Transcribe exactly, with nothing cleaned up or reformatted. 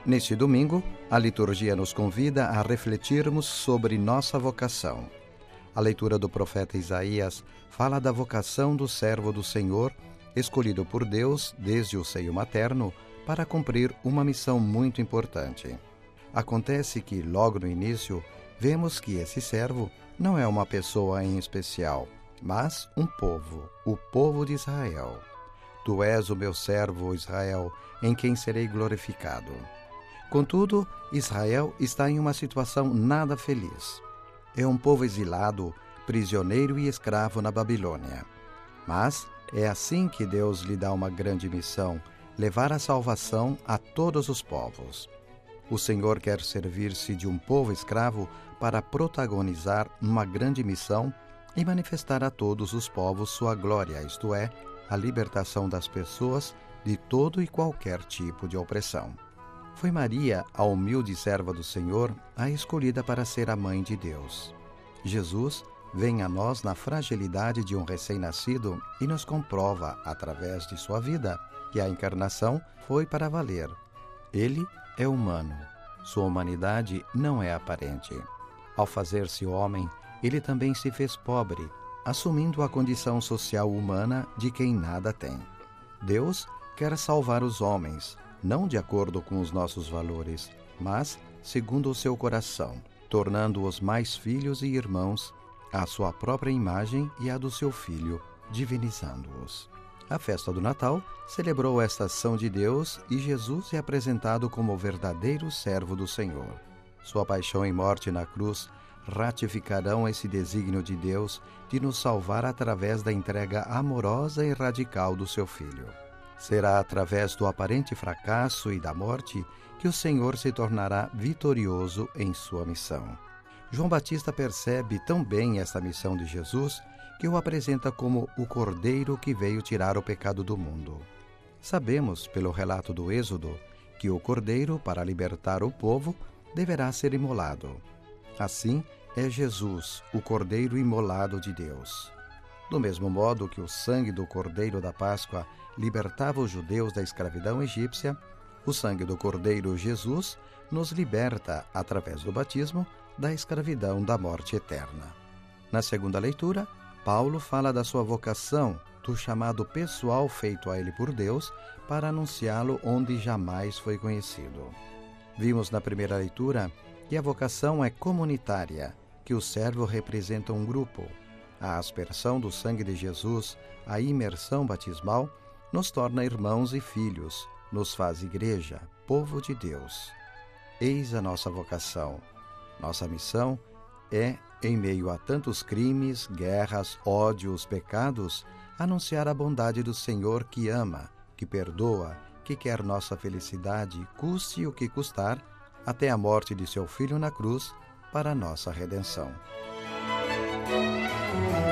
Neste domingo, a liturgia nos convida a refletirmos sobre nossa vocação. A leitura do profeta Isaías fala da vocação do servo do Senhor, escolhido por Deus desde o seio materno para cumprir uma missão muito importante. Acontece que, logo no início, vemos que esse servo não é uma pessoa em especial, mas um povo, o povo de Israel. Tu és o meu servo, Israel, em quem serei glorificado. Contudo, Israel está em uma situação nada feliz. É um povo exilado, prisioneiro e escravo na Babilônia. Mas é assim que Deus lhe dá uma grande missão, levar a salvação a todos os povos. O Senhor quer servir-se de um povo escravo para protagonizar uma grande missão e manifestar a todos os povos sua glória, isto é, a libertação das pessoas de todo e qualquer tipo de opressão. Foi Maria, a humilde serva do Senhor, a escolhida para ser a mãe de Deus. Jesus vem a nós na fragilidade de um recém-nascido e nos comprova, através de sua vida, que a encarnação foi para valer. Ele é humano. Sua humanidade não é aparente. Ao fazer-se homem, ele também se fez pobre, assumindo a condição social humana de quem nada tem. Deus quer salvar os homens, não de acordo com os nossos valores, mas segundo o seu coração, tornando-os mais filhos e irmãos à sua própria imagem e à do seu Filho, divinizando-os. A festa do Natal celebrou esta ação de Deus e Jesus é apresentado como o verdadeiro servo do Senhor. Sua paixão e morte na cruz ratificarão esse desígnio de Deus de nos salvar através da entrega amorosa e radical do seu Filho. Será através do aparente fracasso e da morte que o Senhor se tornará vitorioso em sua missão. João Batista percebe tão bem esta missão de Jesus que o apresenta como o Cordeiro que veio tirar o pecado do mundo. Sabemos, pelo relato do Êxodo, que o Cordeiro, para libertar o povo, deverá ser imolado. Assim, é Jesus, o Cordeiro imolado de Deus. Do mesmo modo que o sangue do Cordeiro da Páscoa libertava os judeus da escravidão egípcia, o sangue do Cordeiro Jesus nos liberta, através do batismo, da escravidão da morte eterna. Na segunda leitura, Paulo fala da sua vocação, do chamado pessoal feito a ele por Deus para anunciá-lo onde jamais foi conhecido. Vimos na primeira leitura que a vocação é comunitária, que o servo representa um grupo. A aspersão do sangue de Jesus, a imersão batismal, nos torna irmãos e filhos, nos faz igreja, povo de Deus. Eis a nossa vocação. Nossa missão é, em meio a tantos crimes, guerras, ódios, pecados, anunciar a bondade do Senhor que ama, que perdoa, que quer nossa felicidade, custe o que custar, até a morte de seu Filho na cruz, para nossa redenção.